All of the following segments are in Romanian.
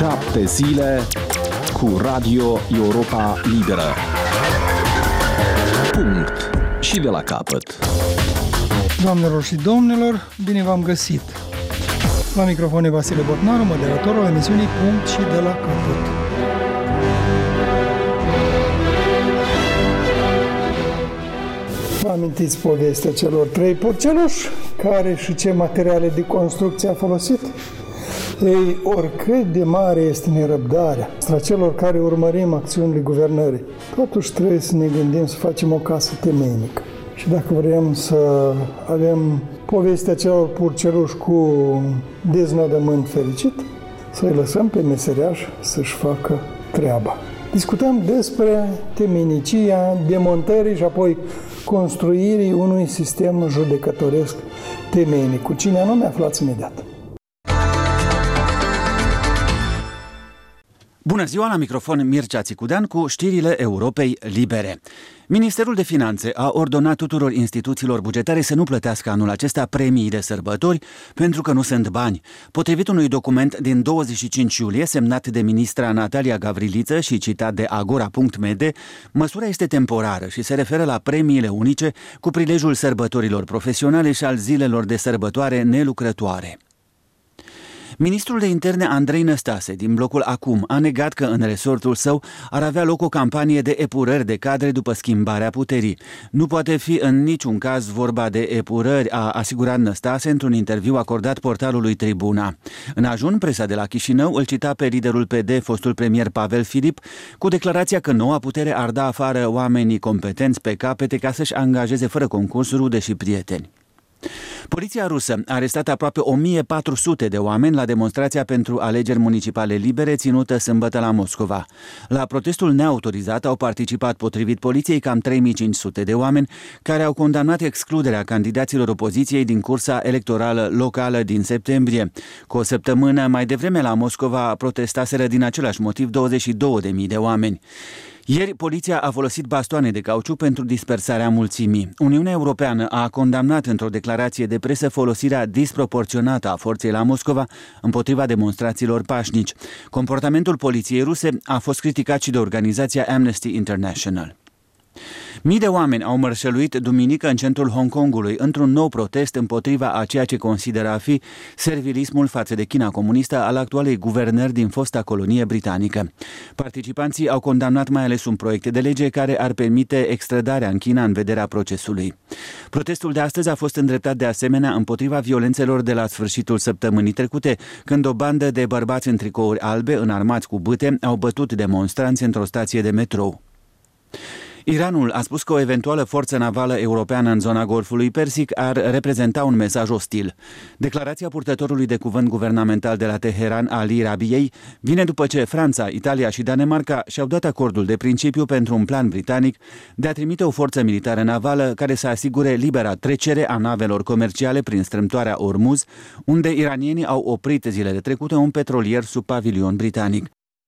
7 zile cu Radio Europa Liberă. Punct. Și de la capăt. Doamnelor și domnilor, bine v-am găsit! La microfon e Vasile Botnaru, moderatorul emisiunii Punct și de la capăt. Vă amintiți povestea celor 3 porceluși? Care și ce materiale de construcție a folosit? Ei, oricât de mare este nerăbdarea a celor care urmărim acțiunile guvernării, totuși trebuie să ne gândim să facem o casă temeinică. Și dacă vrem să avem povestea celor porceluși cu deznodământ fericit, să-i lăsăm pe meseriaș să-și facă treaba. Discutăm despre temenicia demontării și apoi construirii unui sistem judecătoresc temeinic. Cu cine anume, aflați imediat. Bună ziua, la microfon Mircea Țicudean cu știrile Europei Libere. Ministerul de Finanțe a ordonat tuturor instituțiilor bugetare să nu plătească anul acesta premii de sărbători pentru că nu sunt bani. Potrivit unui document din 25 iulie semnat de ministra Natalia Gavriliță și citat de Agora.md, măsura este temporară și se referă la premiile unice cu prilejul sărbătorilor profesionale și al zilelor de sărbătoare nelucrătoare. Ministrul de Interne Andrei Năstase, din blocul Acum, a negat că în resortul său ar avea loc o campanie de epurări de cadre după schimbarea puterii. Nu poate fi în niciun caz vorba de epurări, a asigurat Năstase într-un interviu acordat portalului Tribuna. În ajun, presa de la Chișinău îl cita pe liderul PD, fostul premier Pavel Filip, cu declarația că noua putere ar da afară oamenii competenți pe capete ca să-și angajeze fără concurs rude și prieteni. Poliția rusă a arestat aproape 1400 de oameni la demonstrația pentru alegeri municipale libere ținută sâmbătă la Moscova. La protestul neautorizat au participat, potrivit poliției, cam 3500 de oameni care au condamnat excluderea candidaților opoziției din cursa electorală locală din septembrie. Cu o săptămână mai devreme la Moscova protestaseră din același motiv 22.000 de oameni. Ieri, poliția a folosit bastoane de cauciuc pentru dispersarea mulțimii. Uniunea Europeană a condamnat într-o declarație de presă folosirea disproporționată a forței la Moscova împotriva demonstrațiilor pașnici. Comportamentul poliției ruse a fost criticat și de organizația Amnesty International. Mii de oameni au mărșăluit duminică în centrul Hong Kongului într-un nou protest împotriva a ceea ce consideră a fi servilismul față de China comunistă al actualei guvernări din fosta colonie britanică. Participanții au condamnat mai ales un proiect de lege care ar permite extradarea în China în vederea procesului. Protestul de astăzi a fost îndreptat de asemenea împotriva violențelor de la sfârșitul săptămânii trecute, când o bandă de bărbați în tricouri albe, înarmați cu bâte, au bătut demonstranți într-o stație de metrou. Iranul a spus că o eventuală forță navală europeană în zona Golfului Persic ar reprezenta un mesaj ostil. Declarația purtătorului de cuvânt guvernamental de la Teheran, Ali Rabiei, vine după ce Franța, Italia și Danemarca și-au dat acordul de principiu pentru un plan britanic de a trimite o forță militară navală care să asigure libera trecere a navelor comerciale prin strâmtoarea Ormuz, unde iranienii au oprit zilele trecute un petrolier sub pavilion britanic.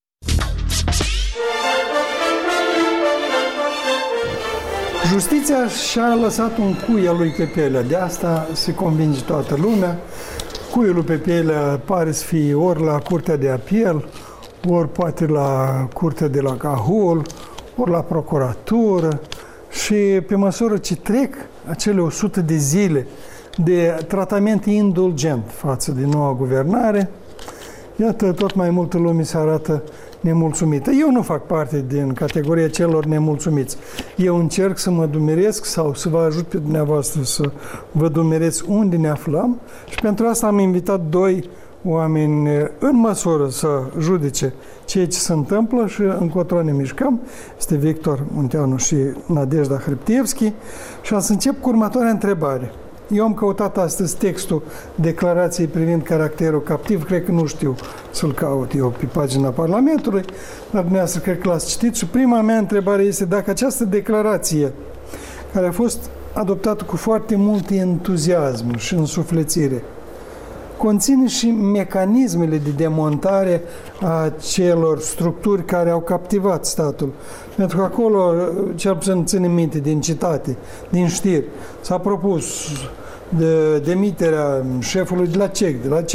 Justiția și-a lăsat un cui al lui pe pielea, de asta se convinge toată lumea. Cuiul lui pe pielea pare să fie ori la Curtea de Apel, ori poate la Curtea de la Cahul, ori la Procuratură. Și pe măsură ce trec acele 100 de zile de tratament indulgent față de noua guvernare, iată, tot mai multă lume se arată nemulțumită. Eu nu fac parte din categoria celor nemulțumiți. Eu încerc să mă dumeresc sau să vă ajut pe dumneavoastră să vă dumereți unde ne aflăm și pentru asta am invitat 2 oameni în măsură să judece ceea ce se întâmplă și încotro ne mișcăm. Este Victor Munteanu și Nadejda Hriptievski și am să încep cu următoarea întrebare. Eu am căutat astăzi textul declarației privind caracterul captiv, cred că nu știu să-l caut eu pe pagina Parlamentului, dar dumneavoastră cred că l-ați citit și prima mea întrebare este dacă această declarație, care a fost adoptată cu foarte mult entuziasm și însuflețire, conține și mecanismele de demontare a celor structuri care au captivat statul. Pentru că acolo, cel puțin ține minte din citate, din știri, s-a propus de demiterea șefului de la CEC, de la